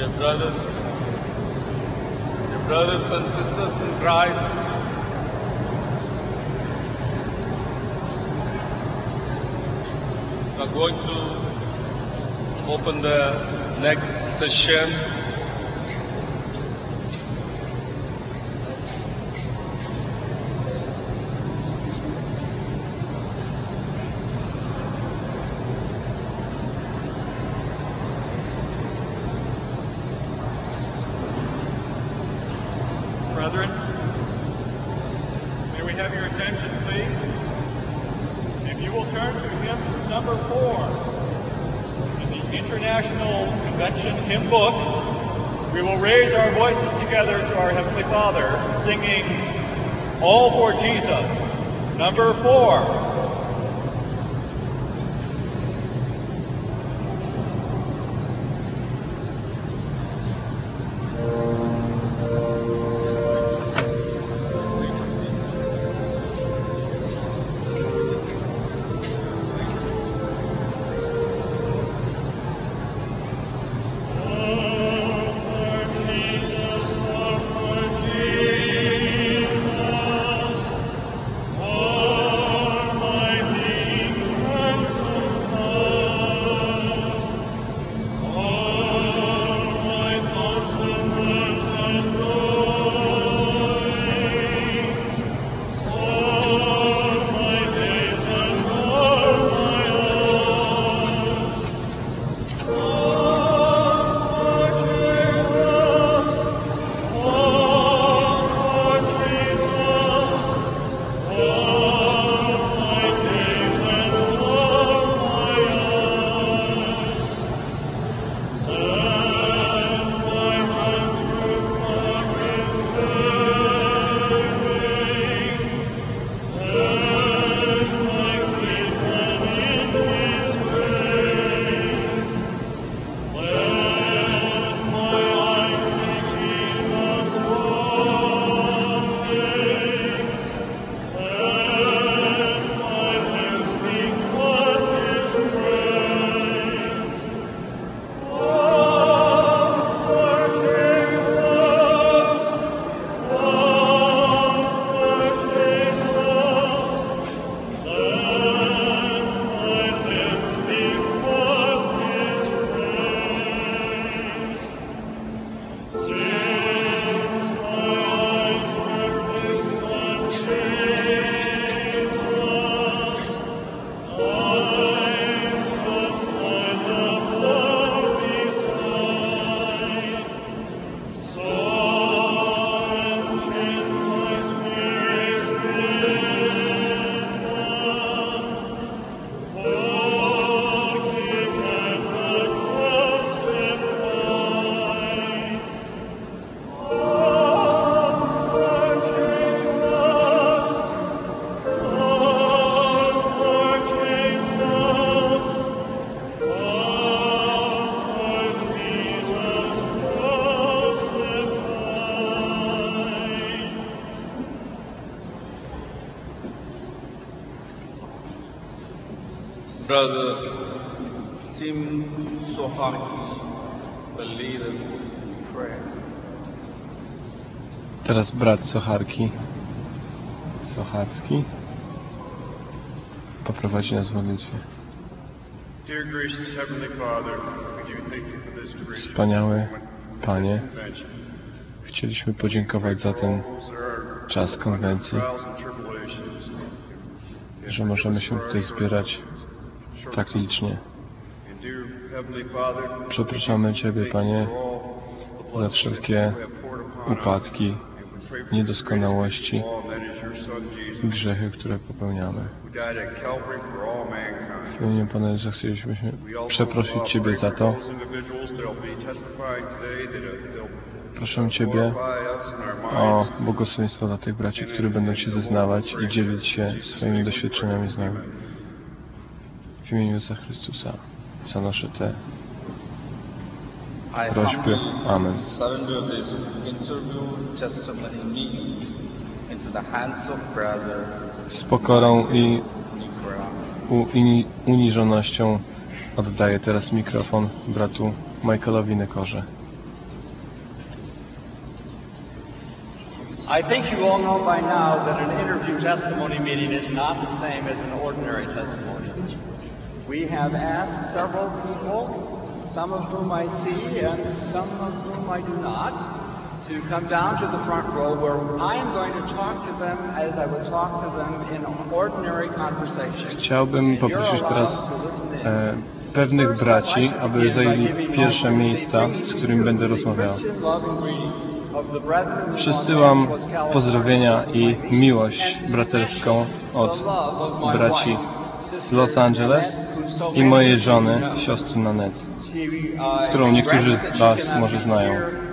Dear brothers and sisters in Christ, we are going to open the next session. Brethren, may we have your attention, please? If you will turn to hymn number 4 in the International Convention Hymn Book, we will raise our voices together to our Heavenly Father, singing All for Jesus, number 4. Brother Tim Sohaki will lead us in prayer. Teraz brat Socharki, Sochacki, poprowadzi nas w modlitwie. Dear gracious Heavenly Father, we do thank you for this gracious Wspaniały moment, Panie, this convention. chcieliśmy podziękować za ten czas konwencji, że możemy się tutaj zbierać tak licznie. Przepraszamy Ciebie, Panie, za wszelkie upadki, niedoskonałości i grzechy, które popełniamy. W imieniu Pana Jezusa chcieliśmy przeprosić Ciebie za to. Proszę Ciebie o błogosławieństwo dla tych braci, którzy będą się zeznawać i dzielić się swoimi doświadczeniami z nami. W imieniu Jezusa Chrystusa zanoszę te prośby. Amen. Z pokorą i uniżonością oddaję teraz mikrofon bratu Michaelowi Nekorze. I think you all know by now that an interview testimony meeting is not the same as an ordinary testimony. We have asked several people, some of whom I see and some of whom I do not, to come down to the front row where I am going to talk to them as I would talk to them in ordinary conversation. Chciałbym poprosić teraz pewnych braci, aby zajęli pierwsze miejsca, z którymi będę rozmawiał. Przesyłam pozdrowienia i miłość braterską od braci z Los Angeles i mojej żony, siostry Nanette, którą niektórzy z Was może znają.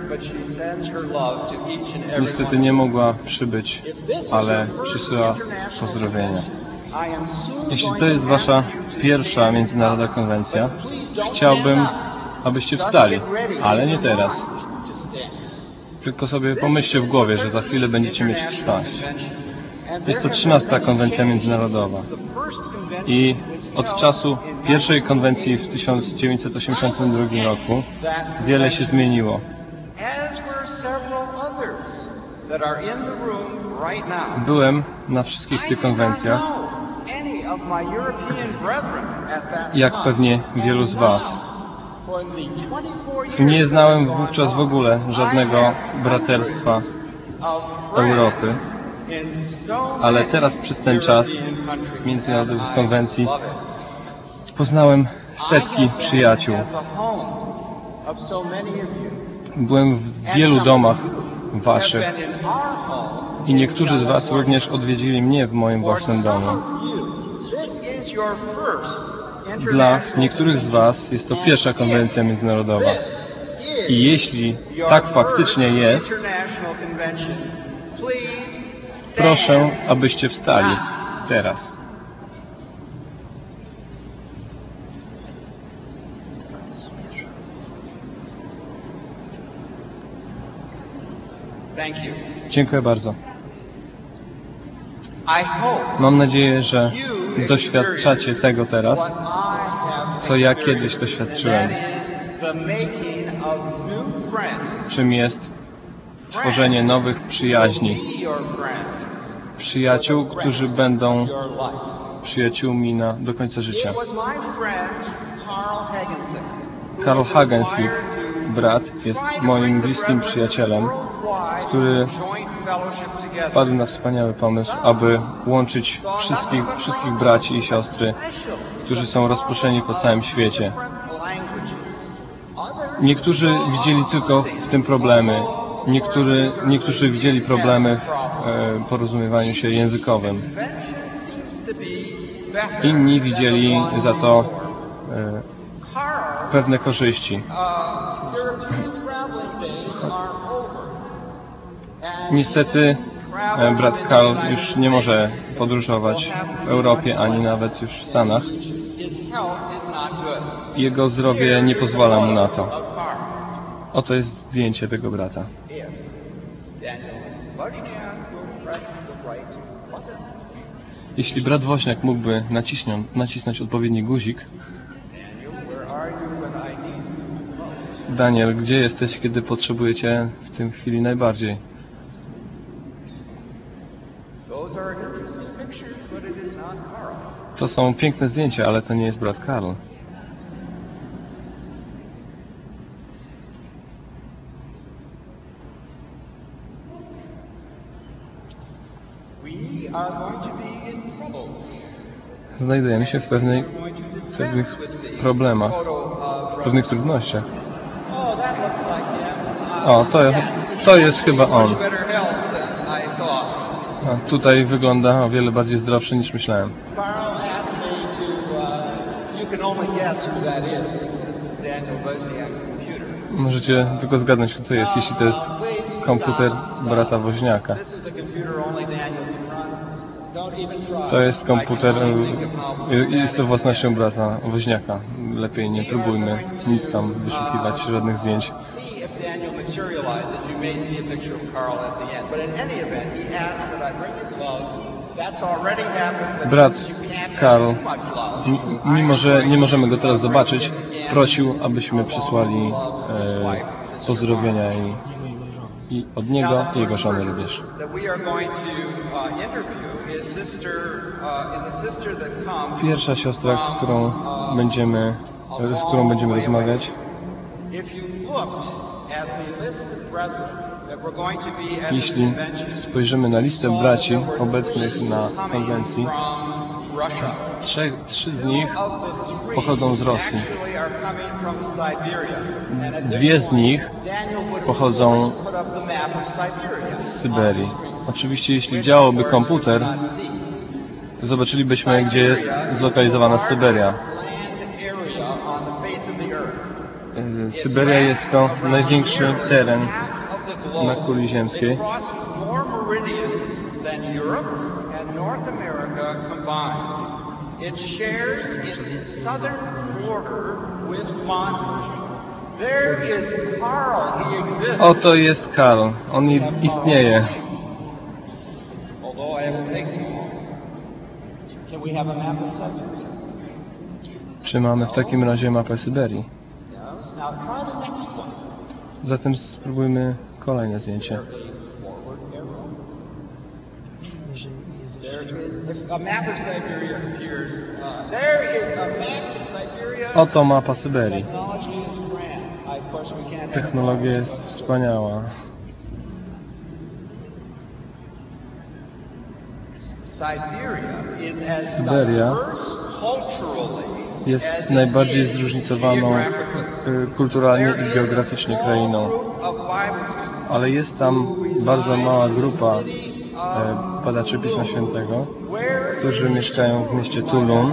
Niestety nie mogła przybyć, ale przysyła pozdrowienia. Jeśli to jest Wasza pierwsza międzynarodowa konwencja, chciałbym, abyście wstali, ale nie teraz. Tylko sobie pomyślcie w głowie, że za chwilę będziecie mieć wstać. Jest to 13. konwencja międzynarodowa. I od czasu pierwszej konwencji w 1982 roku wiele się zmieniło. Byłem na wszystkich tych konwencjach, jak pewnie wielu z Was. Nie znałem wówczas w ogóle żadnego braterstwa Europy, ale teraz przez ten czas międzynarodowych konwencji poznałem setki przyjaciół. Byłem w wielu domach Waszych i niektórzy z Was również odwiedzili mnie w moim własnym domu. Dla niektórych z Was jest to pierwsza konwencja międzynarodowa. I jeśli tak faktycznie jest, proszę, abyście wstali teraz. Dziękuję bardzo. Mam nadzieję, że doświadczacie tego teraz, co ja kiedyś doświadczyłem. Czym jest tworzenie nowych przyjaźni. Przyjaciół, którzy będą przyjaciółmi do końca życia. Karl Hagensik, brat, jest moim bliskim przyjacielem, który wpadł na wspaniały pomysł, aby łączyć wszystkich braci i siostry, którzy są rozproszeni po całym świecie. Niektórzy widzieli tylko w tym problemy, niektórzy widzieli problemy w porozumiewaniu się językowym. Inni widzieli za to pewne korzyści. Niestety brat Karl już nie może podróżować w Europie, ani nawet już w Stanach. Jego zdrowie nie pozwala mu na to. Oto jest zdjęcie tego brata. Jeśli brat Woźniak mógłby nacisnąć odpowiedni guzik. Daniel, gdzie jesteś, kiedy potrzebujecie w tym chwili najbardziej? To są piękne zdjęcia, ale to nie jest brat Karl. Znajdujemy się w pewnych problemach, w pewnych trudnościach. O, to jest chyba on. A tutaj wygląda o wiele bardziej zdrowszy niż myślałem. Możecie tylko zgadnąć, co jest, jeśli to jest komputer brata Woźniaka. To jest komputer, jest to własnością brata Woźniaka. Lepiej nie próbujmy nic tam wyszukiwać, żadnych zdjęć. Brat Karl, mimo że nie możemy go teraz zobaczyć, prosił, abyśmy przysłali pozdrowienia i i od niego i jego żony również. Pierwsza siostra, z którą będziemy rozmawiać, jeśli spojrzymy na listę braci obecnych na konwencji, trzy z nich pochodzą z Rosji. Dwie z nich pochodzą z Syberii. Oczywiście, jeśli działałby komputer, zobaczylibyśmy, gdzie jest zlokalizowana Syberia. Syberia jest to największy teren na kuli ziemskiej. Oto jest Karl. On istnieje. Czy mamy w takim razie mapę Syberii? Zatem spróbujmy kolejne zdjęcie. Oto mapa Syberii. Technologia jest wspaniała. Syberia jest najbardziej zróżnicowaną kulturalnie i geograficznie krainą. Ale jest tam bardzo mała grupa badaczy Pisma Świętego, którzy mieszkają w mieście Tulun.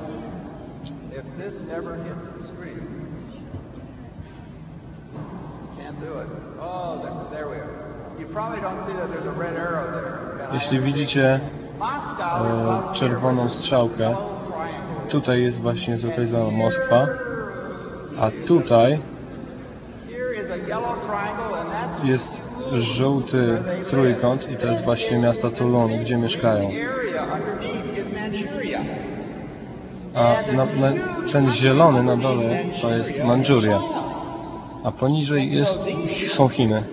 Jeśli widzicie czerwoną strzałkę, tutaj jest właśnie zlokalizowana Moskwa, a tutaj jest żółty trójkąt i to jest właśnie miasto Tulun, gdzie mieszkają. A ten zielony na dole to jest Mandżuria, a poniżej są Chiny.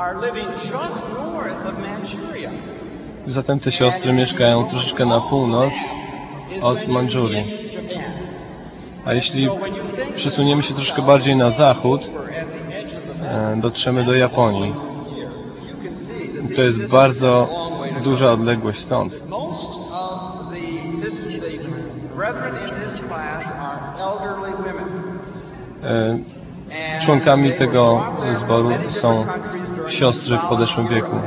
Zatem te siostry mieszkają troszeczkę na północ od Mandżurii. A jeśli przesuniemy się troszkę bardziej na zachód, dotrzemy do Japonii. To jest bardzo duża odległość stąd. Członkami tego zboru są siostry w podeszłym wieku.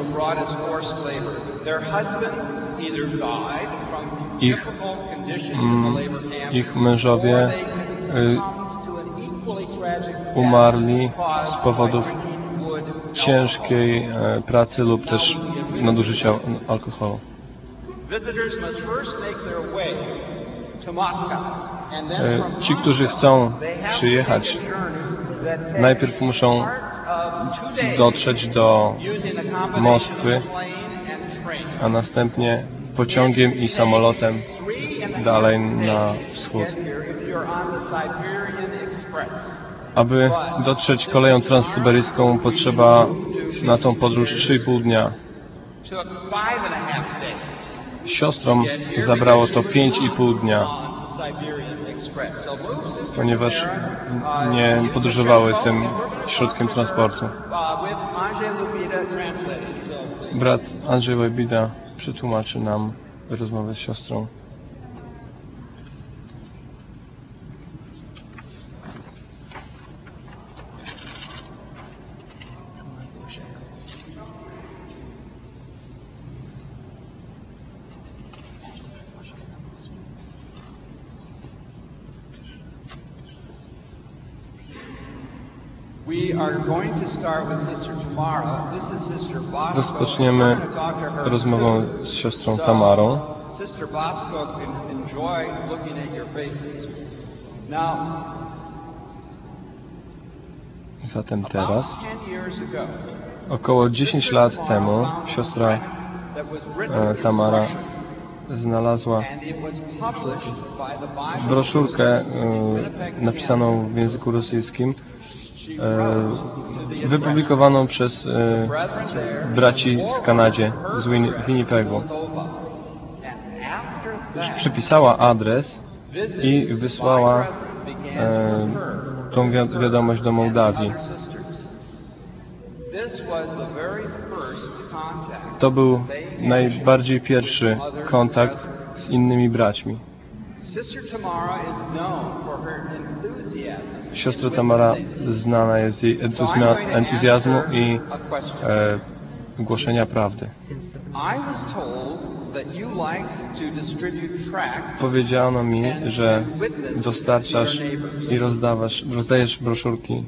Ich mężowie umarli z powodów ciężkiej pracy lub też nadużycia alkoholu. Ci, którzy chcą przyjechać, najpierw muszą dotrzeć do Moskwy, a następnie pociągiem i samolotem dalej na wschód. Aby dotrzeć koleją transsyberyjską, potrzeba na tą podróż 3,5 dnia. Siostrom zabrało to 5,5 dnia, ponieważ nie podróżowały tym środkiem transportu. Brat Andrzej Łebida przetłumaczy nam rozmowę z siostrą. Rozpoczniemy rozmową z siostrą Tamarą. Zatem teraz, około 10 lat temu, siostra Tamara znalazła broszurkę napisaną w języku rosyjskim, wypublikowaną przez braci z Kanadzie, z Winnipegu. Przypisała adres i wysłała tą wiadomość do Mołdawii. To był najbardziej pierwszy kontakt z innymi braćmi. Siostra Tamara znana jest z jej entuzjazmu i głoszenia prawdy. Powiedziano mi, że dostarczasz i rozdajesz broszurki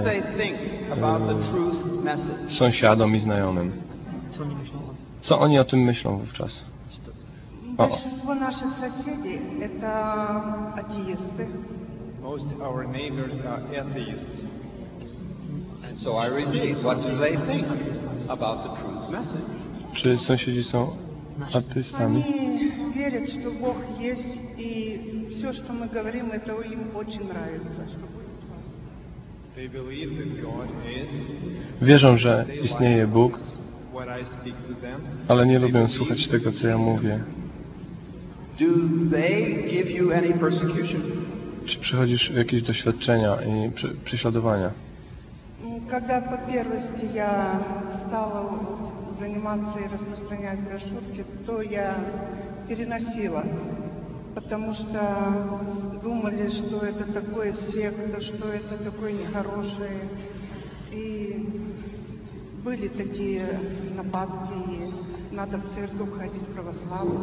sąsiadom i znajomym. Co oni o tym myślą wówczas? Большинство наших соседей – это атеисты. Most of our neighbors are atheists. And so I repeat, what do they think about the truth message? Czy sąsiedzi są ateistami? Они верят, что Бог есть, и все, что мы говорим, это им очень нравится. They believe that God is. Wierzą, że istnieje Bóg, What I speak to them. ale nie lubią słuchać tego, co ja mówię. Do they give you any persecution? Czy przychodzisz jakieś doświadczenia i prześladowania? Когда по первости я стала заниматься и распространять брошюрки, то я переносила, потому что думали, что это такое секта, что это такое нехорошее. И были такие нападки, и надо в церковь ходить православную.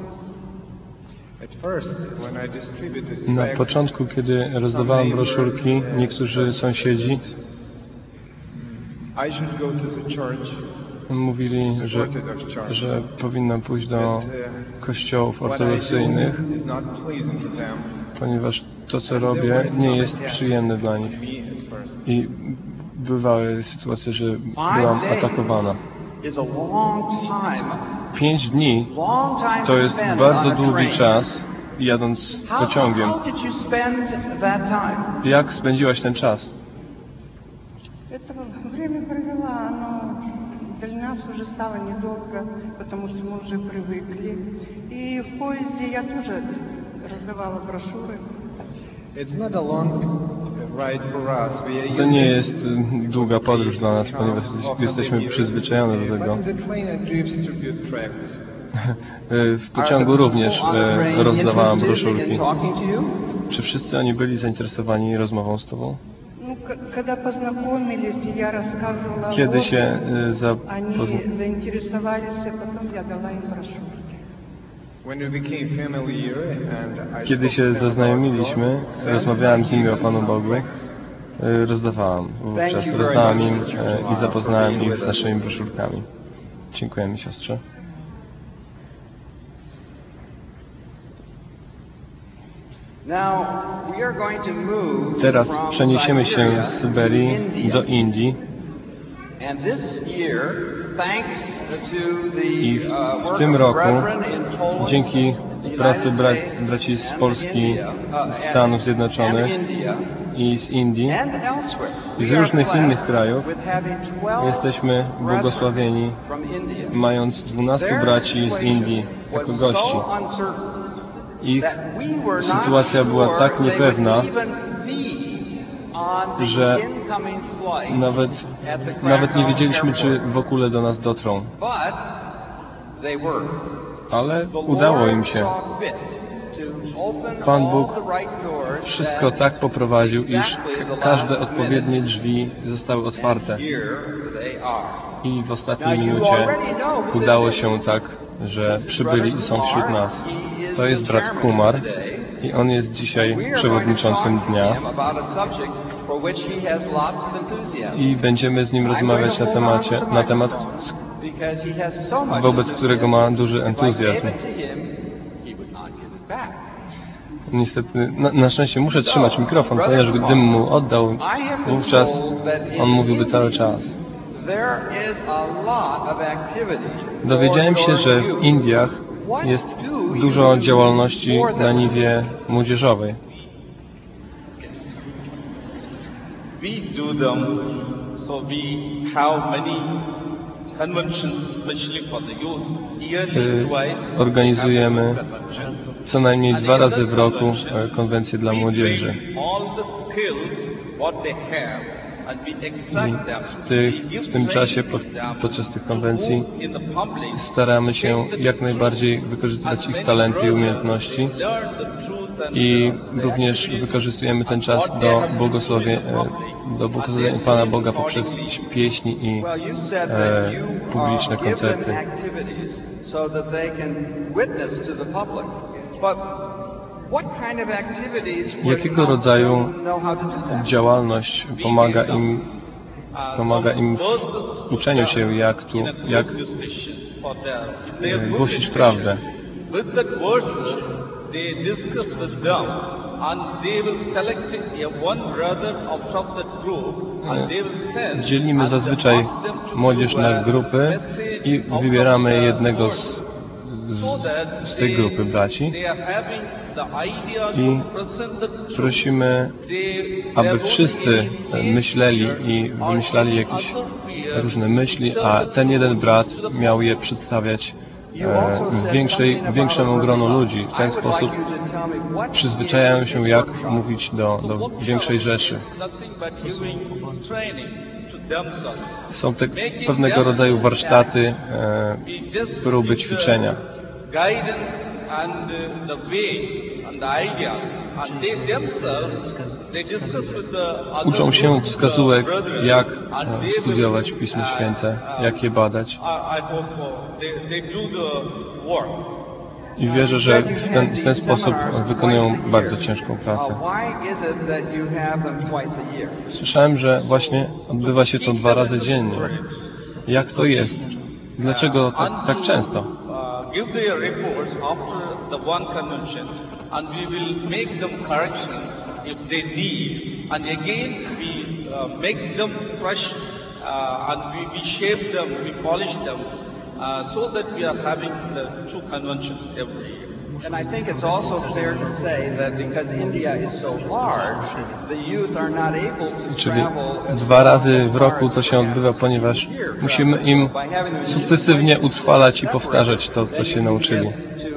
Na początku, kiedy rozdawałem broszurki, niektórzy sąsiedzi mówili, że powinnam pójść do kościołów ortodoksyjnych, ponieważ to, co robię, nie jest przyjemne dla nich. I bywały sytuacje, że byłam atakowana. 5 dni to jest bardzo długi czas jadąc pociągiem. Jak spędziłaś ten czas? Это время провела, оно для нас уже стало недолго, потому что мы уже привыкли. И в поезде я тоже раздавала брошюры. To nie jest długa podróż dla nas, ponieważ jesteśmy przyzwyczajeni do tego. W pociągu również rozdawałam broszurki. Czy wszyscy oni byli zainteresowani rozmową z Tobą? Kiedy się Kiedy się zaznajomiliśmy, rozmawiałem z nimi o Panu Bogu, rozdawałem wówczas, rozdałem im i zapoznałem ich z naszymi broszurkami. Dziękujemy, siostrze. Teraz przeniesiemy się z Syberii do Indii i w tym roku, dzięki pracy braci z Polski, Stanów Zjednoczonych i z Indii i z różnych innych krajów, jesteśmy błogosławieni, mając 12 braci z Indii jako gości. Ich sytuacja była tak niepewna, że nawet nie wiedzieliśmy, czy w ogóle do nas dotrą. Ale udało im się. Pan Bóg wszystko tak poprowadził, iż każde odpowiednie drzwi zostały otwarte. I w ostatniej minucie udało się tak, że przybyli i są wśród nas. To jest brat Kumar i on jest dzisiaj przewodniczącym dnia i będziemy z nim rozmawiać na temat, wobec którego ma duży entuzjazm. Niestety, na szczęście muszę trzymać mikrofon, ponieważ gdybym mu oddał, wówczas on mówiłby cały czas. Dowiedziałem się, że w Indiach jest dużo działalności na niwie młodzieżowej. We do them, so we have many conventions, especially for the youth. Yearly twice. Organizujemy co najmniej 2 razy w roku konwencje dla młodzieży. I w tym czasie, podczas tych konwencji, staramy się jak najbardziej wykorzystać ich talenty i umiejętności i również wykorzystujemy ten czas do błogosławienia Pana Boga poprzez pieśni i publiczne koncerty. Jakiego rodzaju działalność pomaga im w uczeniu się, jak głosić prawdę? Dzielimy zazwyczaj młodzież na grupy i wybieramy jednego z tej grupy braci i prosimy, aby wszyscy myśleli i wymyślali jakieś różne myśli, a ten jeden brat miał je przedstawiać większemu gronu ludzi. W ten sposób przyzwyczajają się, jak mówić do większej rzeszy. Są te pewnego rodzaju warsztaty, próby ćwiczenia. Uczą się wskazówek, jak studiować Pismo Święte, jak je badać. I wierzę, że w ten sposób wykonują bardzo ciężką pracę. Słyszałem, że właśnie odbywa się to 2 razy dziennie. Jak to jest? Dlaczego tak często? Give their reports after the one convention, and we will make them corrections if they need, and again we make them fresh, and we shape them, we polish them, so that we are having the 2 conventions every year. And I think it's also fair to say that because India is so large, the youth are not able to Czyli travel 2 razy w roku to się odbywa, ponieważ musimy im sukcesywnie utrwalać i powtarzać to, co się nauczyli.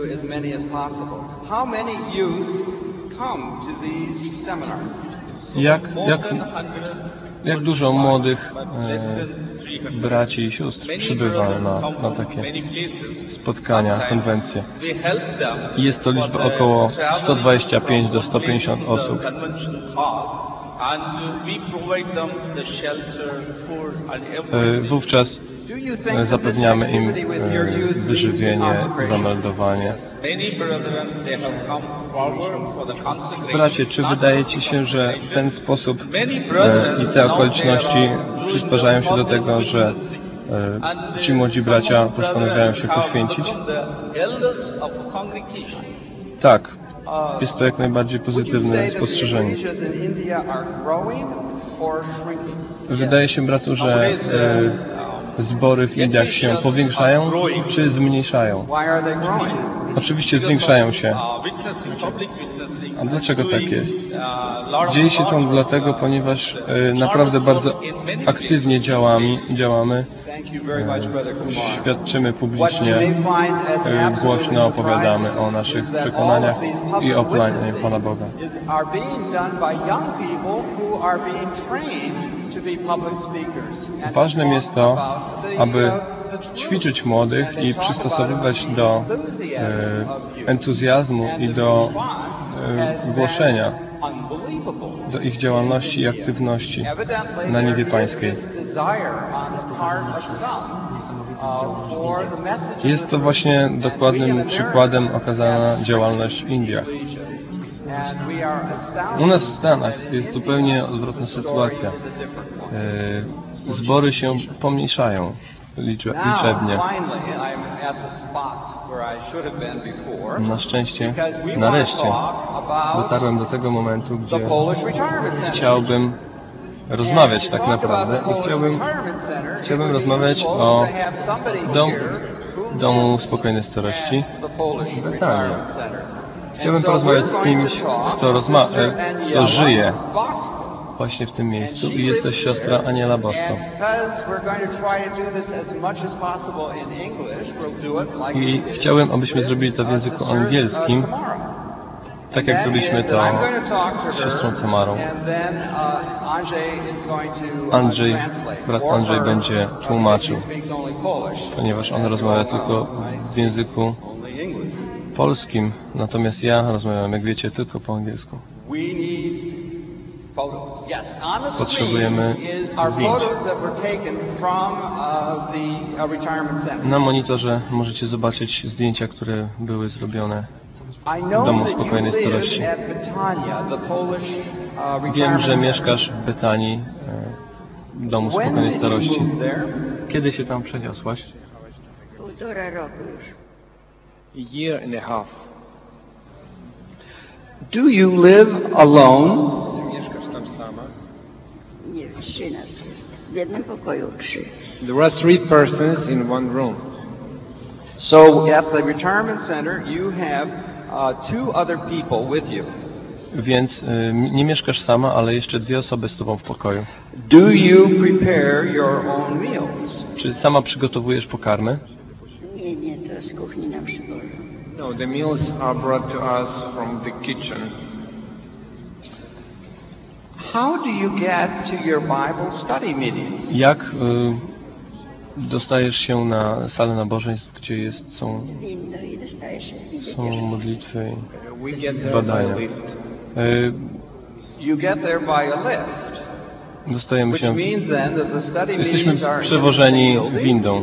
Jak dużo młodych braci i sióstr przybywa na takie spotkania, konwencje. I jest to liczba około 125 do 150 osób. Wówczas zapewniamy im wyżywienie, zameldowanie. Bracie, czy wydaje Ci się, że w ten sposób i te okoliczności przysparzają się do tego, że ci młodzi bracia postanawiają się poświęcić? Tak, jest to jak najbardziej pozytywne spostrzeżenie. Wydaje się, bratu, że zbory w Indiach się powiększają czy zmniejszają? Oczywiście zwiększają się. A dlaczego tak jest? Dzieje się to dlatego, ponieważ naprawdę bardzo aktywnie działamy, świadczymy publicznie, głośno opowiadamy o naszych przekonaniach i o planie Pana Boga. Ważnym jest to, aby ćwiczyć młodych i przystosowywać do entuzjazmu i do głoszenia, do ich działalności i aktywności na niwie pańskiej. Jest to właśnie dokładnym przykładem okazana działalność w Indiach. U nas w Stanach jest zupełnie odwrotna sytuacja. Zbory się pomniejszają liczebnie. Na szczęście, nareszcie dotarłem do tego momentu, gdzie chciałbym rozmawiać tak naprawdę i chciałbym rozmawiać o Domu Spokojnej Starości at the Polish w Betanii. Retirement Center. Chciałbym porozmawiać z kimś, kto żyje właśnie w tym miejscu i jest to siostra Aniela Bosto. I chciałem, abyśmy zrobili to w języku angielskim, tak jak zrobiliśmy to z siostrą Tamarą. Andrzej, brat Andrzej będzie tłumaczył, ponieważ on rozmawia tylko w języku polskim, natomiast ja rozmawiam, jak wiecie, tylko po angielsku. Potrzebujemy zdjęć. Na monitorze możecie zobaczyć zdjęcia, które były zrobione w Domu Spokojnej Starości. Wiem, że mieszkasz w Betanii, w Domu Spokojnej Starości. Kiedy się tam przeniosłaś? 1,5 roku już. A year and a half. Do you live alone? Ty mieszkasz tam sama? Nie, 3 nas jest. W jednym pokoju 3. There are 3 persons in one room. So at the retirement center, you have 2 other people with you. Więc nie mieszkasz sama, ale jeszcze 2 osoby z tobą w pokoju. Do you prepare your own meals? Czy sama przygotowujesz pokarmy? Nie, to z kuchni nam przywożą. No, the meals are brought to us from the kitchen. How do you get to your Bible study meetings? Jak dostajesz się na salę nabożeństw, gdzie są Winno i dostaje się. modlitwy We get i there badania? by lift. You get there by a lift, Dostajemy which się, means then that the study jesteśmy meetings are in the przewożeni same building. windą.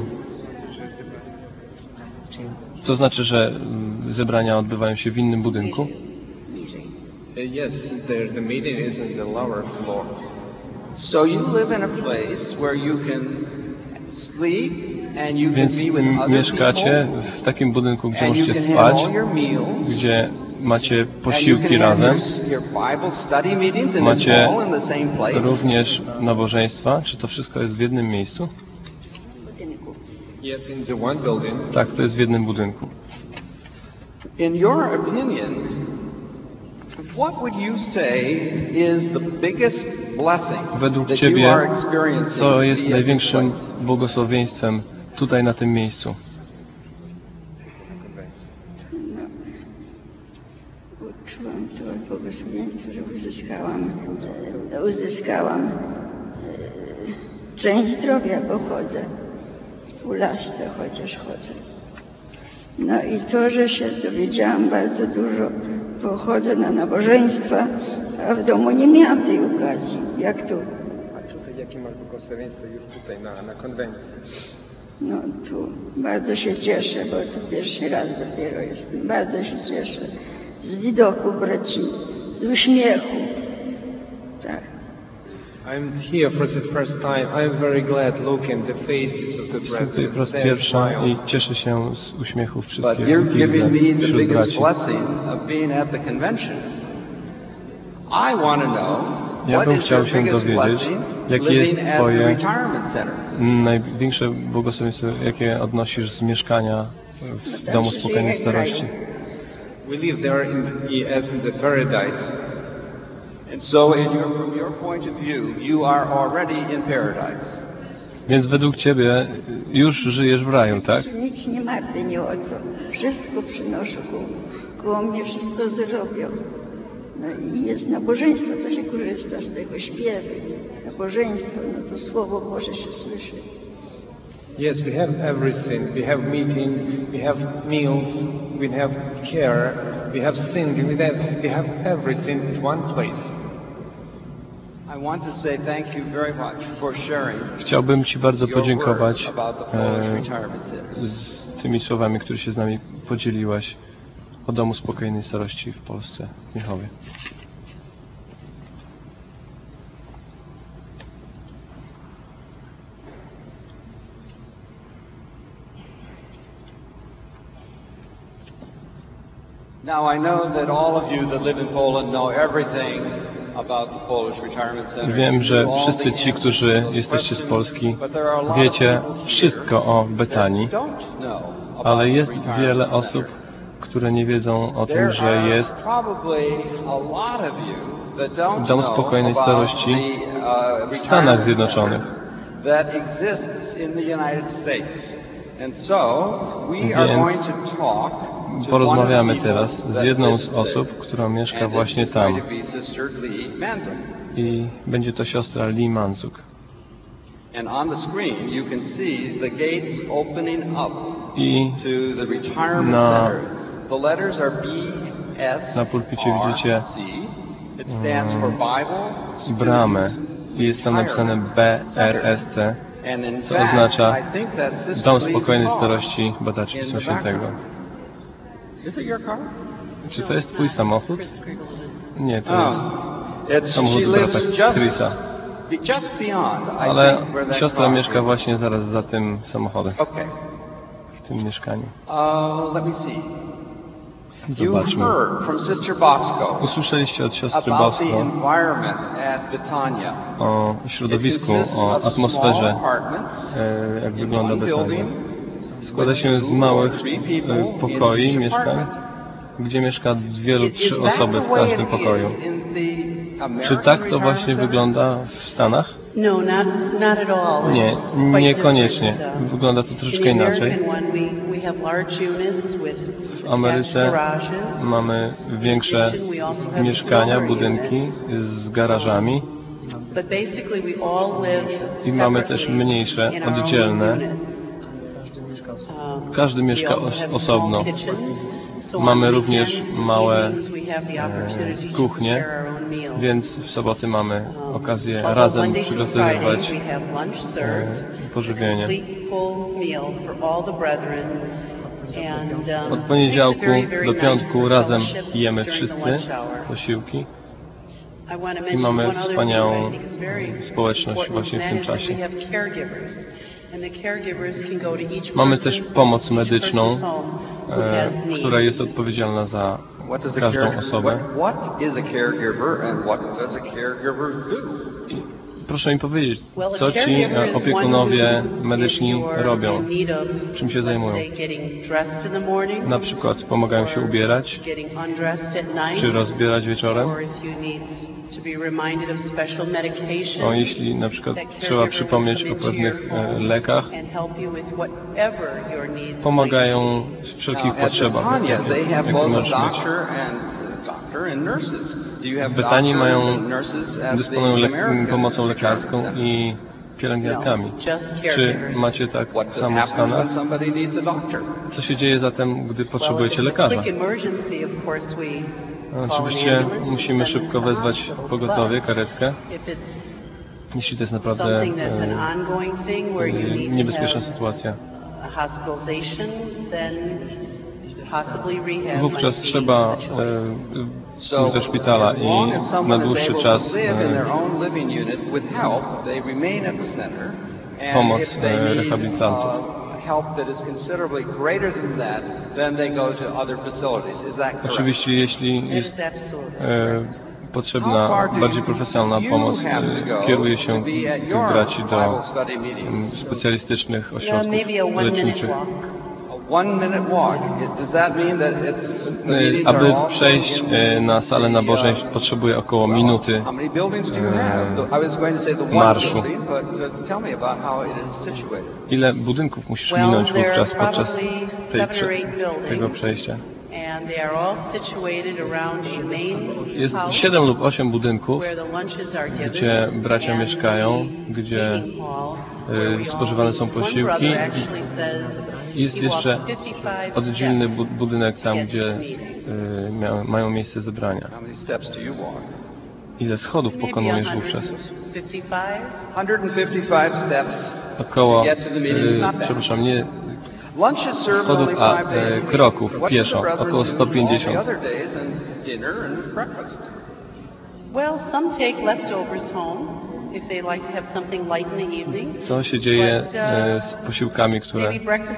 To znaczy, że zebrania odbywają się w innym budynku. Niżej. Yes, the meeting is on the lower floor. So you live in a place where you can sleep and you can Więc be with other mieszkacie people w takim budynku, gdzie and you możecie can have spać, all your meals gdzie macie and you posiłki can have razem, your Bible study meetings and it's macie all in the same place. również nabożeństwa. Czy to wszystko jest w jednym miejscu? W budynku. Yet in the one building, Tak, to jest w jednym budynku. In your opinion, what would you say is the biggest blessing Według that you Ciebie, are experiencing co jest at this największym place? błogosławieństwem tutaj na tym miejscu? Uczułam to błogosławieństwo, że uzyskałam część zdrowia, bo chodzę. U lasce chociaż chodzę. No i to, że się dowiedziałam bardzo dużo, bo chodzę na nabożeństwa, a w domu nie miałam tej okazji, jak tu. a tutaj jakie masz błogosławieństwo już tutaj na konwencji? No tu bardzo się cieszę, bo tu pierwszy raz dopiero jestem. Bardzo się cieszę. Z widoku braci, z uśmiechu. Tak. I'm here for the first time. I'm very glad looking the faces of the Jestem tutaj po raz brethren. pierwszy i cieszę się z uśmiechów But wszystkich you're giving me the wśród biggest braci. blessing of being at the convention. I want to know Ja what bym is chciał your się biggest dowiedzieć, blessing jakie jest living at the Twoje retirement center. największe błogosławieństwo, jakie odnosisz z mieszkania w Domu Spokojnej Starości. We live there as in the paradise. And so, from your point of view, you are already in paradise. Więc według Ciebie już żyjesz w raju, tak? Nic nie martwię, nie o co. Wszystko przynoszę koło mnie, wszystko zrobią. No i jest nabożeństwo, to się korzysta z tego, śpiewy. Nabożeństwo, no to Słowo Boże się słyszy. Yes, we have everything. We have meeting, we have meals, we have care, we have singing, we have everything in one place. I want to say thank you very much for sharing Chciałbym Ci bardzo your words podziękować about the Polish retirement center. z tymi słowami, które się z nami podzieliłaś o Domu Spokojnej Starości w Polsce, w Miechowie. Now I know that all of you that live in Poland know everything about the Polish retirement center. Wiem, że You know all wszyscy the ci, answers którzy to those jesteście z questions, Polski, but there are a lot of wiecie people wszystko o here Betanii, that don't know ale jest wiele osób, które nie wiedzą o tym, że jest Dom Spokojnej Starości w Stanach Zjednoczonych. Więc porozmawiamy teraz z jedną z osób, która mieszka właśnie tam. I będzie to siostra Lee Manzuk. I na pulpicie widzicie bramę i jest tam napisane BRSC, co oznacza Dom Spokojnej Starości Badaczy Pisma Świętego. Czy to jest twój samochód? Nie, to jest samochód brata Chrisa. Ale siostra mieszka właśnie zaraz za tym samochodem. W tym mieszkaniu. Zobaczmy. Usłyszeliście od siostry Bosco o środowisku, o atmosferze, jak wygląda Betania. Składa się z małych pokoi, mieszkań, gdzie mieszka 2 lub 3 osoby w każdym pokoju. Czy tak to właśnie wygląda w Stanach? Nie, niekoniecznie. Wygląda to troszeczkę inaczej. W Ameryce mamy większe mieszkania, budynki z garażami i mamy też mniejsze, oddzielne. Każdy mieszka osobno. Mamy również małe kuchnie, więc w soboty mamy okazję razem przygotowywać pożywienie. Od poniedziałku do piątku razem jemy wszyscy posiłki i mamy wspaniałą społeczność właśnie w tym czasie. Mamy też pomoc medyczną, która jest odpowiedzialna za każdą osobę. Proszę mi powiedzieć, co ci opiekunowie medyczni robią? Czym się zajmują? Na przykład pomagają się ubierać, czy rozbierać wieczorem? O, jeśli na przykład trzeba przypomnieć o pewnych lekach, pomagają w wszelkich potrzebach, jakie możesz mieć. W Betanii dysponują pomocą lekarską i pielęgniarkami. Czy macie tak samo w Stanach? Co się dzieje zatem, gdy potrzebujecie lekarza? Oczywiście musimy szybko wezwać pogotowie, karetkę. Jeśli to jest naprawdę niebezpieczna sytuacja. Wówczas trzeba do szpitala i na dłuższy czas pomoc rehabilitantów. Oczywiście, jeśli jest potrzebna bardziej profesjonalna pomoc, kieruje się tych braci do specjalistycznych ośrodków leczniczych. Aby przejść na salę nabożeństw, potrzebuje około minuty marszu. Ile budynków musisz minąć wówczas podczas tego przejścia? Jest 7 lub 8 budynków, gdzie bracia mieszkają, gdzie spożywane są posiłki. Jest jeszcze oddzielny budynek tam, gdzie mają miejsce zebrania. Ile schodów pokonujesz wówczas? Około, przepraszam, nie schodów, a kroków pieszo. Około 150. Co się dzieje z posiłkami, które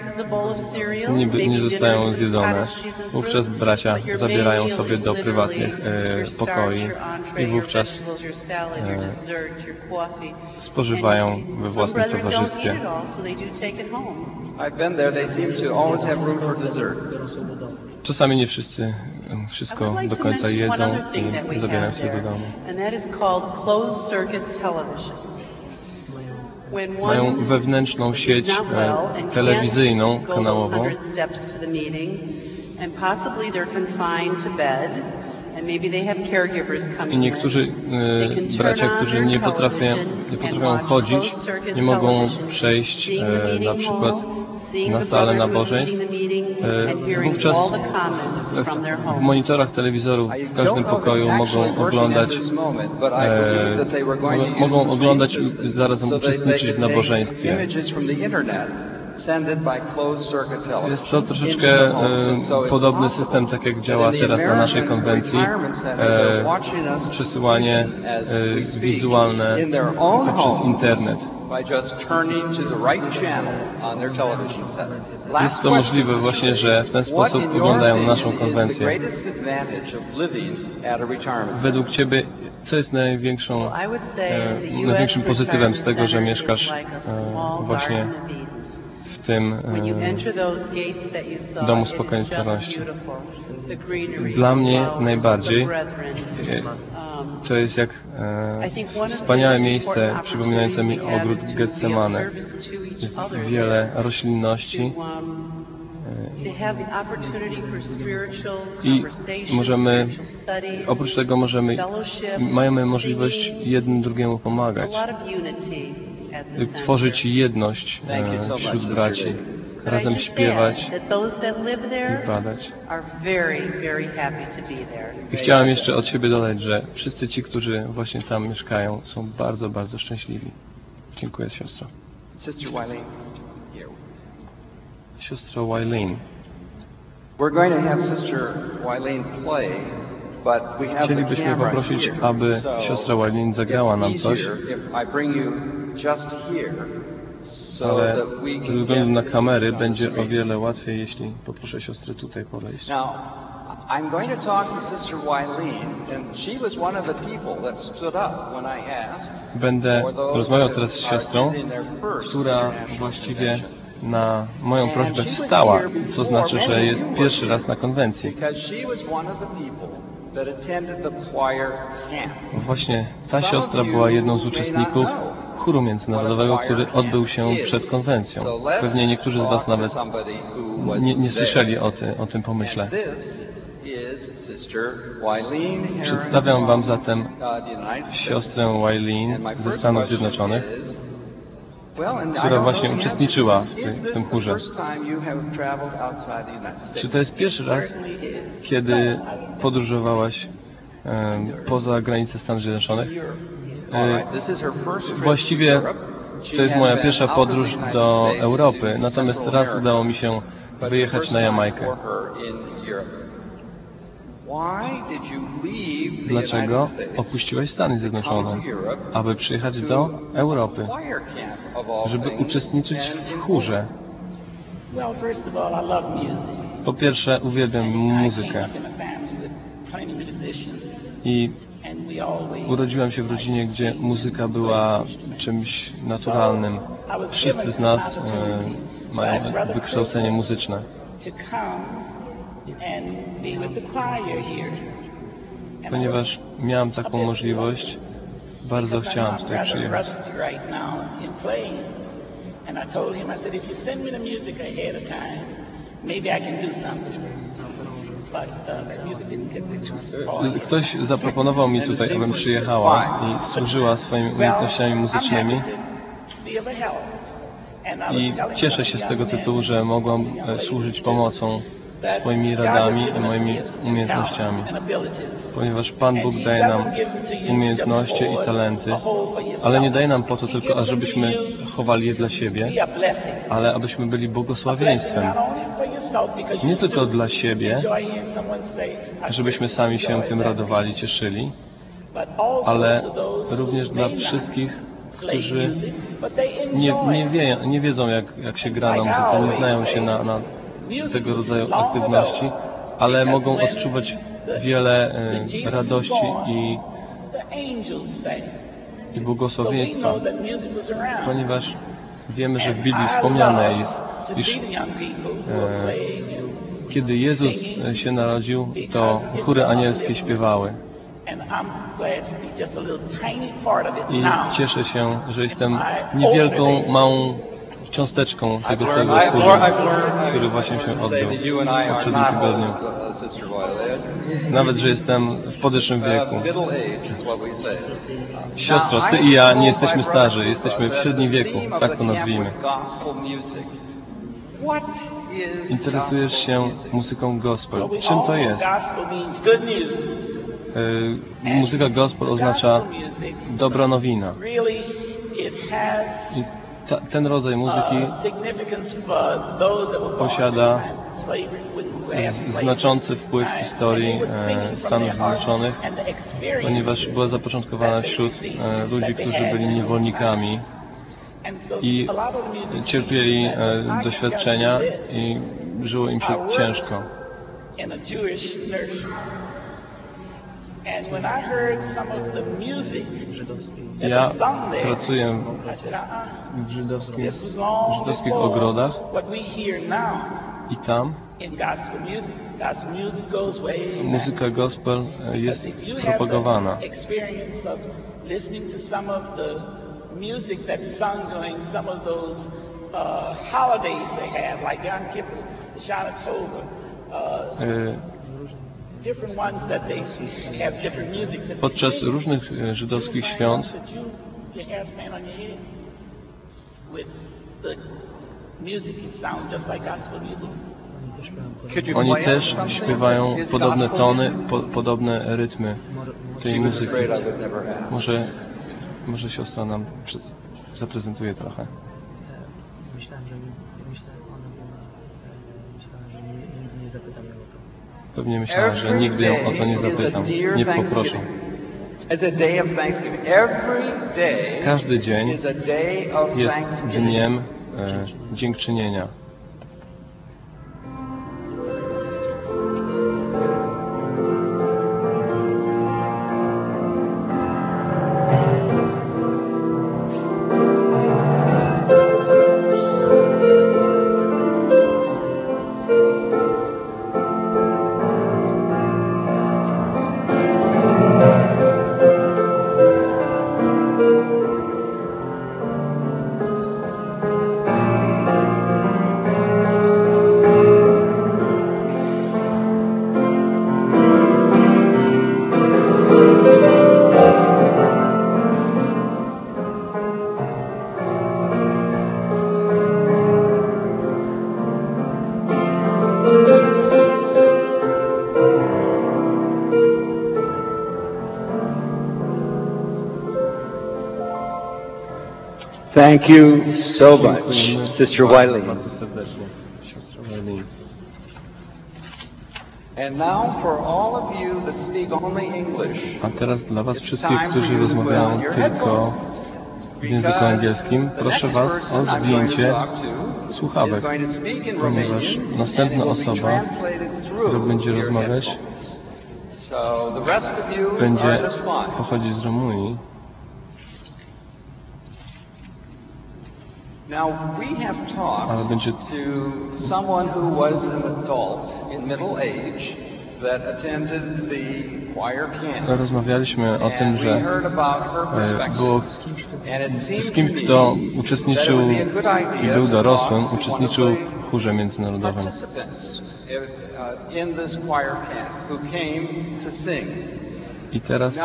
nie zostają zjedzone? Wówczas bracia zabierają sobie do prywatnych pokoi i wówczas spożywają we własnym towarzystwie. I've been there. They seem to always have room for dessert. Czasami nie wszyscy wszystko do końca jedzą i zabierają się do domu. Mają wewnętrzną sieć telewizyjną, kanałową. I niektórzy bracia, którzy nie potrafią chodzić, nie mogą przejść na przykład na salę nabożeństw. Wówczas w monitorach telewizorów w każdym pokoju mogą oglądać i zarazem uczestniczyć w nabożeństwie. Jest to troszeczkę podobny system, tak jak działa teraz na naszej konwencji. Przesyłanie wizualne poprzez internet. Jest to możliwe właśnie, że w ten sposób oglądają naszą konwencję. Według Ciebie, co jest największym pozytywem z tego, że mieszkasz właśnie w tym domu spokoju i sterności? Dla mnie najbardziej to jest jak wspaniałe miejsce przypominające mi ogród Getsemane. Jest wiele roślinności i oprócz tego mamy możliwość jednym drugiemu pomagać, tworzyć jedność wśród braci, razem śpiewać i badać. I chciałem jeszcze od siebie dodać, że wszyscy ci, którzy właśnie tam mieszkają, są bardzo, bardzo szczęśliwi. Dziękuję, siostro. Siostro Wileen. Chcielibyśmy poprosić, aby siostra Wileen zagrała nam coś, ale ze względu na kamery będzie o wiele łatwiej, jeśli poproszę siostrę tutaj podejść. I'm going to talk to Sister Wileen, and she was one of the people that stood up when I asked. Będę rozmawiał teraz z siostrą, która właściwie na moją prośbę wstała, co znaczy, że jest pierwszy raz na konwencji. Właśnie ta siostra była jedną z uczestników chóru międzynarodowego, który odbył się przed konwencją. Pewnie niektórzy z Was nawet nie słyszeli o tym pomyśle. Przedstawiam Wam zatem siostrę Wileen ze Stanów Zjednoczonych, która właśnie uczestniczyła w tym chórze. Czy to jest pierwszy raz, kiedy podróżowałaś poza granice Stanów Zjednoczonych? Właściwie to jest moja pierwsza podróż do Europy, natomiast raz udało mi się wyjechać na Jamajkę. Dlaczego opuściłeś Stany Zjednoczone, aby przyjechać do Europy, żeby uczestniczyć w chórze? Po pierwsze, uwielbiam muzykę i urodziłem się w rodzinie, gdzie muzyka była czymś naturalnym. Wszyscy z nas mają wykształcenie muzyczne. Ponieważ miałem taką możliwość, bardzo chciałem tutaj przyjechać. Ktoś zaproponował mi tutaj, abym przyjechała i służyła swoimi umiejętnościami muzycznymi. I cieszę się z tego tytułu, że mogłam służyć pomocą swoimi radami i moimi umiejętnościami, ponieważ Pan Bóg daje nam umiejętności i talenty, ale nie daje nam po to tylko, ażebyśmy chowali je dla siebie, ale abyśmy byli błogosławieństwem. Nie tylko dla siebie, żebyśmy sami się tym radowali, cieszyli, ale również dla wszystkich, którzy nie wiedzą, jak się gra na muzyce, nie znają się na tego rodzaju aktywności, ale mogą odczuwać wiele radości i błogosławieństwa, ponieważ Wiemy, że w Biblii wspomniane jest, iż kiedy Jezus się narodził, to chóry anielskie śpiewały. I cieszę się, że jestem niewielką, małą cząsteczką tego całego chóru, który właśnie się odbył w poprzednim tygodniu. Nawet, że jestem w podeszłym wieku. Siostro, ty i ja nie jesteśmy starzy, jesteśmy w średnim wieku, tak to nazwijmy. Interesujesz się muzyką gospel. Czym to jest? Muzyka gospel oznacza dobra nowina. I ten rodzaj muzyki posiada znaczący wpływ w historii Stanów Zjednoczonych, ponieważ była zapoczątkowana wśród ludzi, którzy byli niewolnikami i cierpieli doświadczenia i żyło im się ciężko. Ja pracuję w żydowskich ogrodach i tam muzyka gospel jest propagowana. Music that's sung during some of those holidays they have, like Yom Kippur, the Shana Tova, different ones that they have different music. Podczas różnych żydowskich świąt oni też śpiewają podobne tony, podobne rytmy tej muzyki. Może siostra nam zaprezentuje trochę. Myślałem, że nie zapytam ją o to. Pewnie myślałem, że nigdy ją o to nie zapytam. Nie poproszę. Każdy dzień jest dniem dziękczynienia. Thank you so much, Sister Wiley. And now for all of you that speak only English. A teraz dla was wszystkich, którzy rozmawiają tylko w języku angielskim, proszę was o zdjęcie słuchawek, ponieważ następna osoba, która będzie rozmawiać, będzie pochodzić z Rumunii. Now we have talked to someone who was an adult in middle age that attended the choir camp. Rozmawialiśmy o tym, że było z kim, kto uczestniczył i był dorosłym, uczestniczył w chórze międzynarodowym. I teraz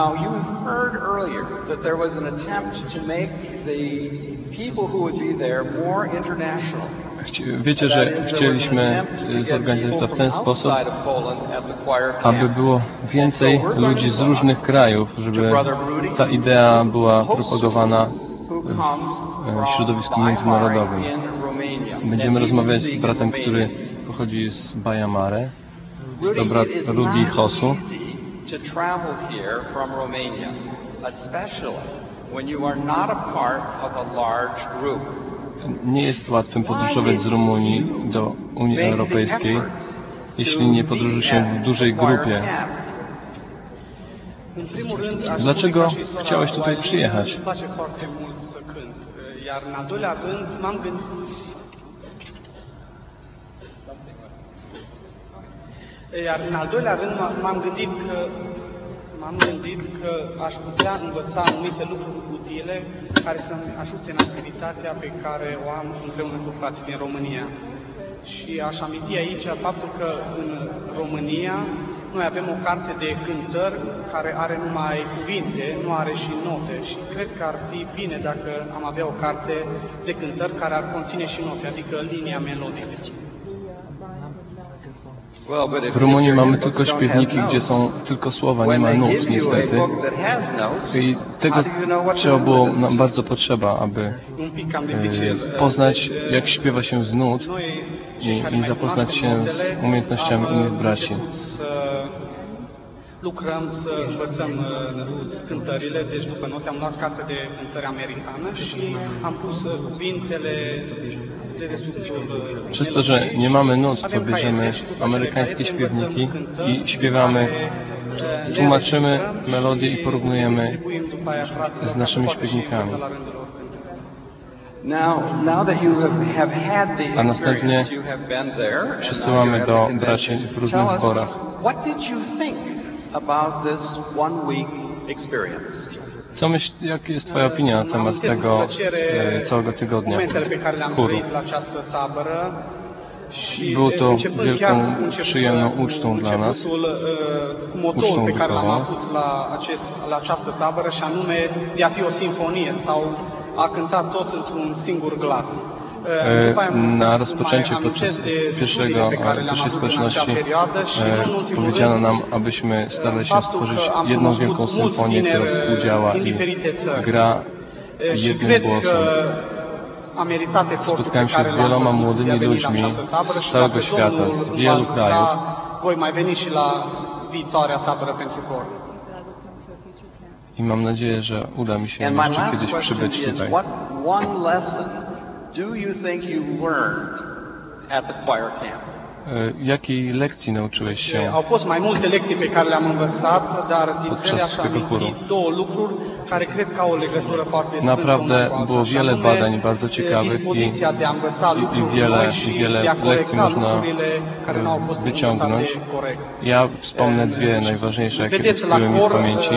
wiecie, że chcieliśmy zorganizować to w ten sposób, aby było więcej ludzi z różnych krajów, żeby ta idea była propagowana w środowisku międzynarodowym. Będziemy rozmawiać z bratem, który pochodzi z Baia Mare. Jest to brat Rudi Hosu. To travel here from Romania, especially when you are not a part of a large group. Nie jest łatwym podróżować z Rumunii do Unii Europejskiej, jeśli nie podróżuje się w dużej grupie. Dlaczego chciałeś tutaj przyjechać? Iar în al doilea rând m-am gândit că aș putea învăța anumite lucruri utile care să-mi ajute în activitatea pe care o am împreună cu frații din România. Și aș aminti aici faptul că în România noi avem o carte de cântări care are numai cuvinte, nu are și note. Și cred că ar fi bine dacă am avea o carte de cântări care ar conține și note, adică linia melodică. W Rumunii mamy tylko śpiewniki, gdzie są tylko słowa, nie ma nut niestety. I tego trzeba było nam bardzo potrzeba, aby poznać, jak śpiewa się z nut i zapoznać się z umiejętnościami innych braci. Lucrăm să învățăm cântările, deci după note am luat carte de cântări americană și am pus cuvintele de desubtul. Przez to, że nie mamy nut, to bierzemy amerykańskie śpiewniki i śpiewamy, tłumaczymy melodię i porównujemy z naszymi śpiewnikami. A następnie przesyłamy do braci w różnych zborach. Jaka jest Twoja opinia na temat tego całego tygodnia chóru? Było to wielką, przyjemną ucztą dla nas, ucztą duchową. Na rozpoczęcie podczas pierwszej społeczności powiedziano nam, abyśmy starali się stworzyć jedną wielką symfonię, która współdziała i gra jednym głosem. Spotkałem się z wieloma młodymi ludźmi z całego świata, z wielu krajów. I mam nadzieję, że uda mi się jeszcze kiedyś przybyć tutaj. Jakiej lekcji nauczyłeś się podczas tego chóru? Naprawdę było wiele badań bardzo ciekawych i wiele lekcji można wyciągnąć. Ja wspomnę dwie najważniejsze, jakie były mi w pamięci.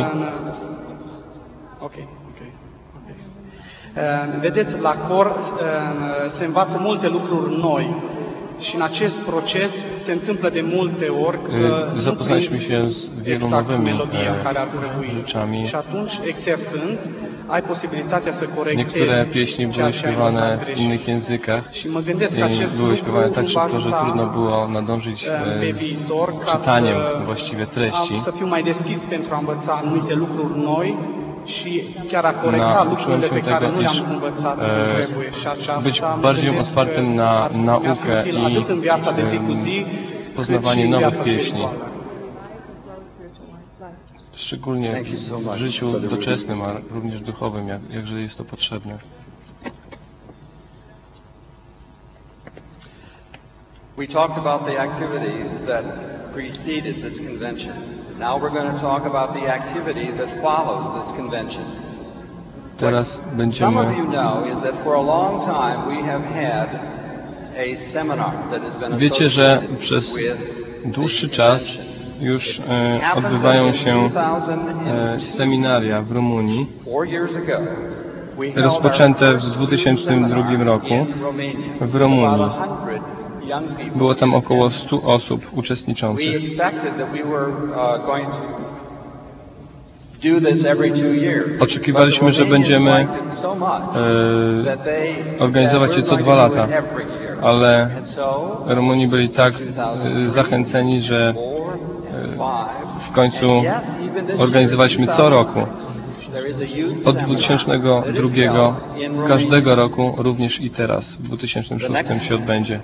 Vedeți, la cor se învață multe lucruri noi și în acest proces se întâmplă de multe ori că zapoznaliśmy się z wielu nowymi rzeczami. Și atunci, exersând, ai posibilitatea să corectezi. Niektóre pieśni były śpiewane w innych językach i były śpiewane tak szybko, że trudno było nadążyć z czytaniem właściwie treści. Să fiu mai deschis pentru a învăța anumite lucruri noi și chiar a corecta lucrurile pe care nu le-am învățat cum trebuie. Și aceasta być bardziej otwartym na naukę i poznawanie nowych pieśni. Szczególnie w życiu doczesnym, a również duchowym, jakże jest to potrzebne. We talked about the activity that preceded this convention. Now we're going to talk about the activity that follows this convention. Teraz będziemy. Some of you know is that for a long time we have had a seminar that has been Wiecie, że przez dłuższy czas już odbywają się seminaria w Rumunii, rozpoczęte w 2002 roku w Rumunii. Było tam około 100 osób uczestniczących. Oczekiwaliśmy, że będziemy organizować je co 2 lata, ale Rumuni byli tak zachęceni, że w końcu organizowaliśmy co roku. Od 2002 każdego roku, również i teraz, w 2006 się odbędzie.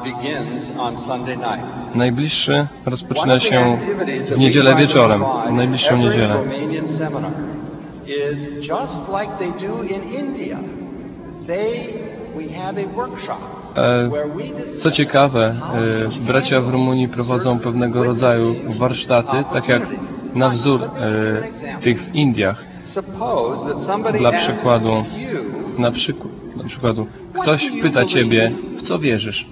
Najbliższy rozpoczyna się w niedzielę wieczorem, w najbliższą niedzielę. Co ciekawe, bracia w Rumunii prowadzą pewnego rodzaju warsztaty, tak jak na wzór tych w Indiach. Dla przykładu, Na przykładu, ktoś pyta ciebie, w co wierzysz?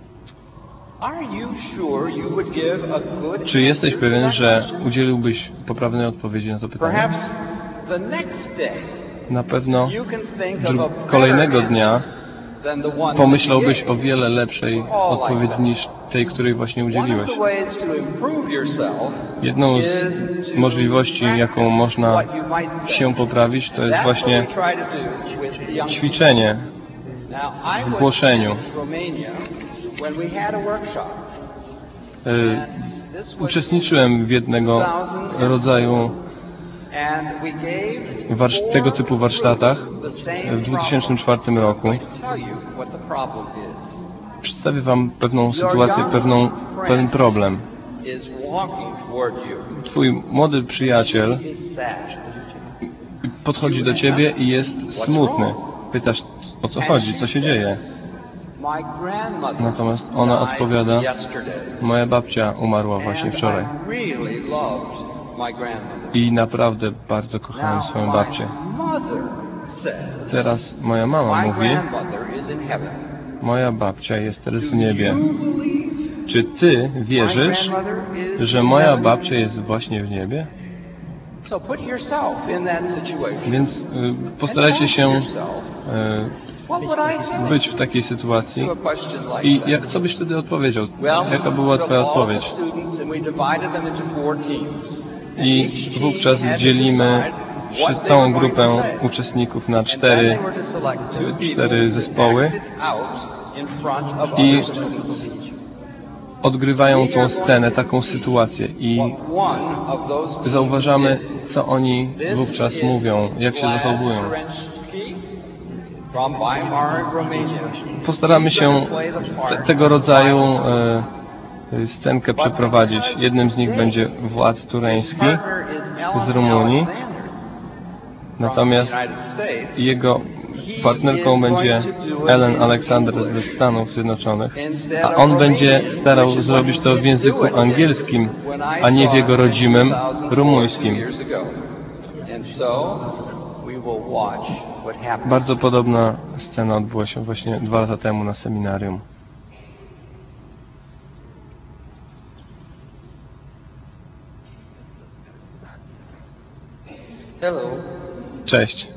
Czy jesteś pewien, że udzieliłbyś poprawnej odpowiedzi na to pytanie? Na pewno kolejnego dnia pomyślałbyś o wiele lepszej odpowiedzi niż tej, której właśnie udzieliłeś. Jedną z możliwości, jaką można się poprawić, to jest właśnie ćwiczenie w głoszeniu. Uczestniczyłem w jednego rodzaju tego typu warsztatach w 2004 roku. Przedstawię Wam pewną sytuację, pewien problem. Twój młody przyjaciel podchodzi do Ciebie i jest smutny. Pytasz, o co chodzi, co się dzieje? Natomiast ona odpowiada, moja babcia umarła właśnie wczoraj. I naprawdę bardzo kochałem swoją babcię. Teraz moja mama mówi, moja babcia jest teraz w niebie. Czy Ty wierzysz, że moja babcia jest właśnie w niebie? Więc postarajcie się być w takiej sytuacji i co byś wtedy odpowiedział? Jaka była Twoja odpowiedź? I wówczas dzielimy całą grupę uczestników na cztery zespoły i odgrywają tą scenę, taką sytuację i zauważamy, co oni wówczas mówią, jak się zachowują. Postaramy się tego rodzaju scenkę przeprowadzić. Jednym z nich będzie Władz Tureński z Rumunii, natomiast jego partnerką będzie Ellen Alexander ze Stanów Zjednoczonych, a on będzie starał zrobić to w języku angielskim, a nie w jego rodzimym rumuńskim. Bardzo podobna scena odbyła się właśnie 2 lata temu na seminarium. Cześć.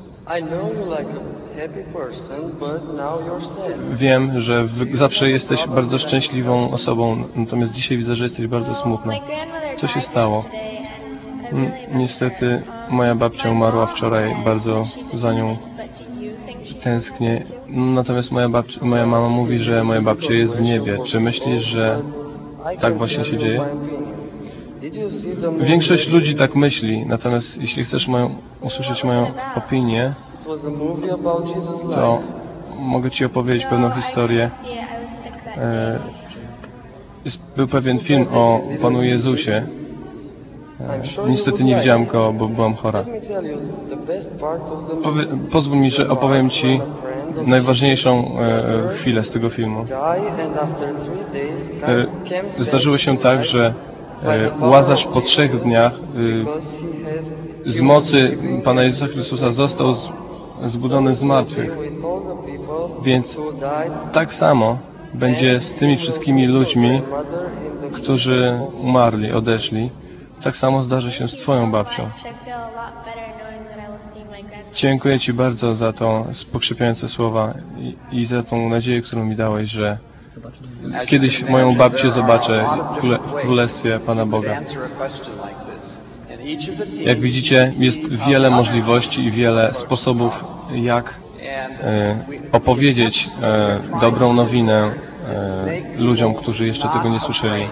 Wiem, że zawsze jesteś bardzo szczęśliwą osobą, natomiast dzisiaj widzę, że jesteś bardzo smutna. Co się stało? Niestety moja babcia umarła wczoraj, bardzo za nią tęsknię. Natomiast moja mama mówi, że moja babcia jest w niebie. Czy myślisz, że tak właśnie się dzieje? Większość ludzi tak myśli, natomiast jeśli chcesz usłyszeć moją opinię, to mogę Ci opowiedzieć pewną historię. Był pewien film o Panu Jezusie. Niestety nie widziałem go, bo byłam chora. Pozwól mi, że opowiem Ci najważniejszą chwilę z tego filmu. Zdarzyło się tak, że Łazarz po 3 dniach z mocy Pana Jezusa Chrystusa został zbudzony z martwych. Więc tak samo będzie z tymi wszystkimi ludźmi, którzy umarli, odeszli. Tak samo zdarzy się z Twoją babcią. Dziękuję Ci bardzo za to pokrzepiające słowa i za tą nadzieję, którą mi dałeś, że kiedyś moją babcię zobaczę w Królestwie Pana Boga. Jak widzicie, jest wiele możliwości i wiele sposobów, jak opowiedzieć dobrą nowinę ludziom, którzy jeszcze tego nie słyszeli.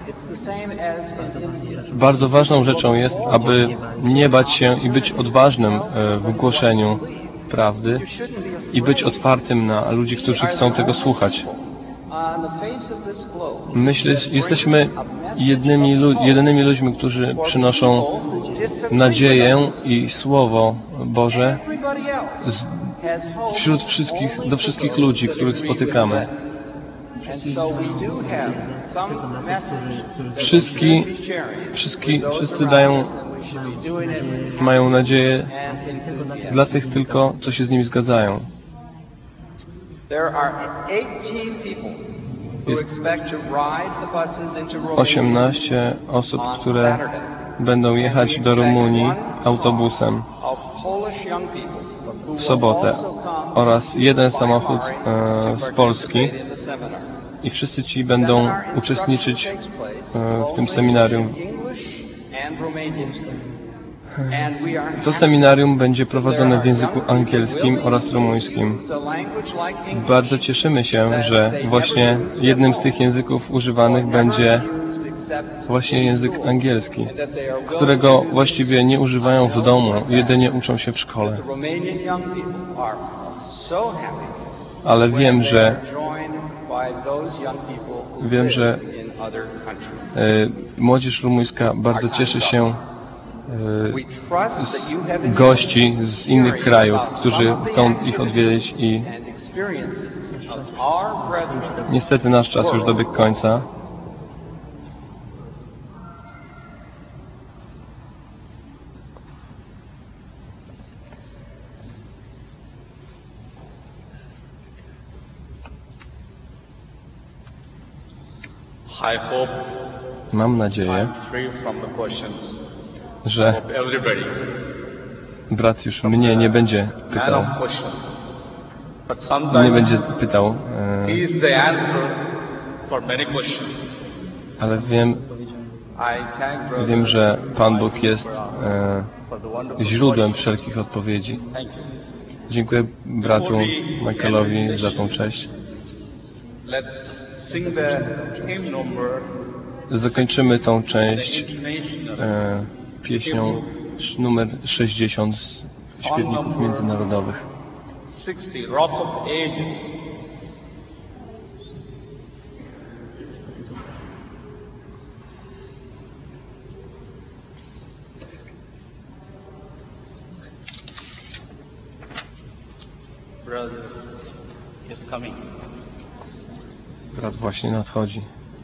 Bardzo ważną rzeczą jest, aby nie bać się i być odważnym w głoszeniu prawdy i być otwartym na ludzi, którzy chcą tego słuchać. Myślę, jesteśmy jedynymi ludźmi, którzy przynoszą nadzieję i Słowo Boże do wszystkich ludzi, których spotykamy. Wszyscy mają nadzieję dla tych tylko, co się z nimi zgadzają. Jest 18 osób, które będą jechać do Rumunii autobusem w sobotę oraz jeden samochód z Polski i wszyscy ci będą uczestniczyć w tym seminarium. To seminarium będzie prowadzone w języku angielskim oraz rumuńskim. Bardzo cieszymy się, że właśnie jednym z tych języków używanych będzie właśnie język angielski, którego właściwie nie używają w domu, jedynie uczą się w szkole. Ale wiem, że młodzież rumuńska bardzo cieszy się z gości z innych krajów, którzy chcą ich odwiedzić i niestety nasz czas już dobiegł końca. Mam nadzieję, że brat już mnie nie będzie pytał. Ale wiem, że Pan Bóg jest źródłem wszelkich odpowiedzi. Dziękuję bratu Michaelowi za tą cześć. Zakończymy tą część pieśnią numer 60 z śpiewników międzynarodowych. Brat właśnie nadchodzi.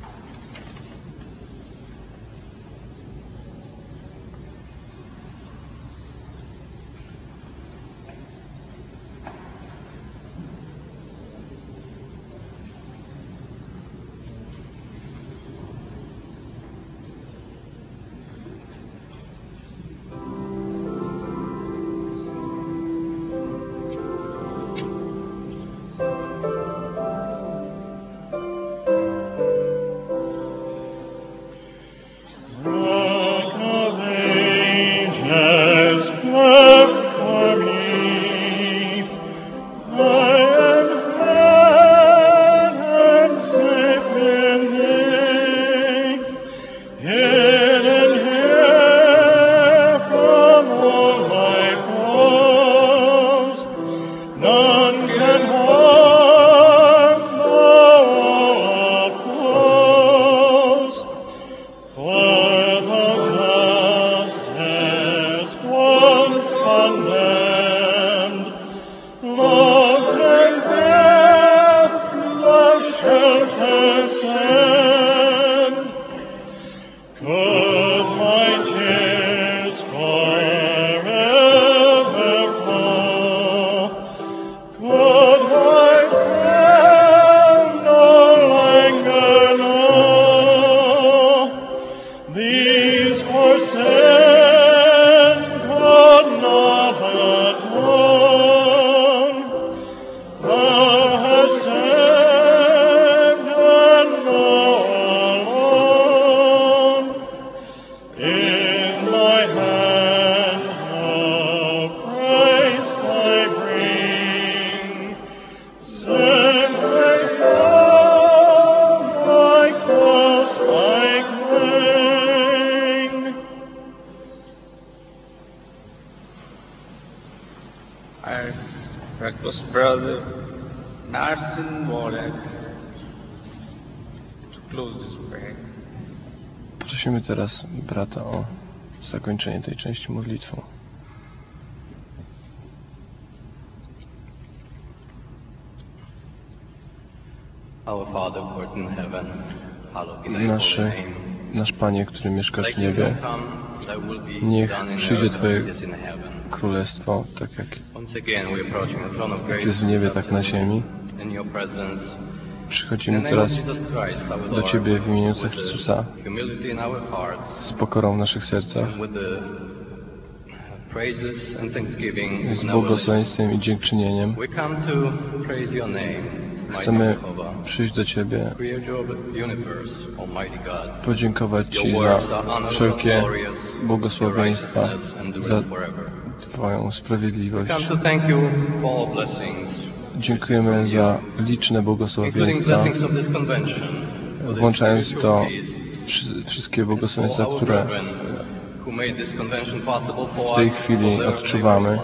Prosimy teraz brata o zakończenie tej części modlitwą. Nasz Panie, który mieszkasz w niebie, niech przyjdzie Twoje królestwo, tak jak jest w niebie, tak na ziemi. Przychodzimy teraz do Ciebie w imieniu Jezusa Chrystusa z pokorą w naszych sercach, z błogosławieństwem i dziękczynieniem. Chcemy przyjść do Ciebie, podziękować Ci za wszelkie błogosławieństwa, za Twoją sprawiedliwość. Dziękujemy za liczne błogosławieństwa, włączając w to wszystkie błogosławieństwa, które w tej chwili odczuwamy.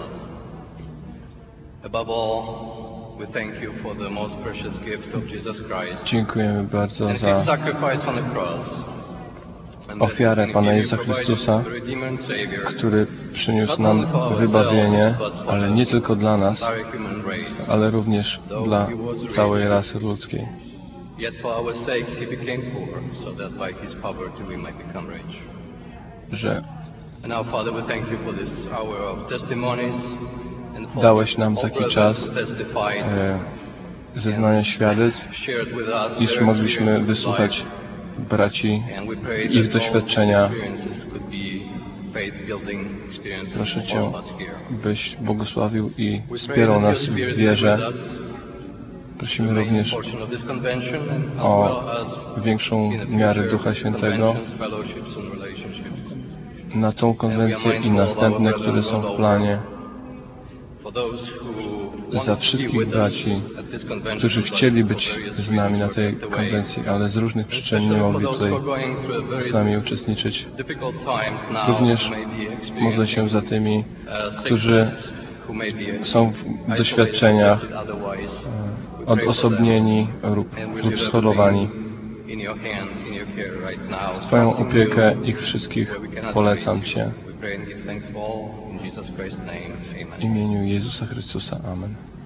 Dziękujemy bardzo za ofiarę Pana Jezusa Chrystusa, który przyniósł nam wybawienie, ale nie tylko dla nas, ale również dla całej rasy ludzkiej. Że dałeś nam taki czas zeznania świadectw, iż mogliśmy wysłuchać braci, ich doświadczenia. Proszę Cię, byś błogosławił i wspierał nas w wierze. Prosimy również o większą miarę Ducha Świętego na tą konwencję i następne, które są w planie. Za wszystkich braci, którzy chcieli być z nami na tej konwencji, ale z różnych przyczyn nie mogli tutaj z nami uczestniczyć. Również modlę się za tymi, którzy są w doświadczeniach odosobnieni lub schorowani. Twoją opiekę ich wszystkich polecam Cię. W imieniu Jezusa Chrystusa. Amen.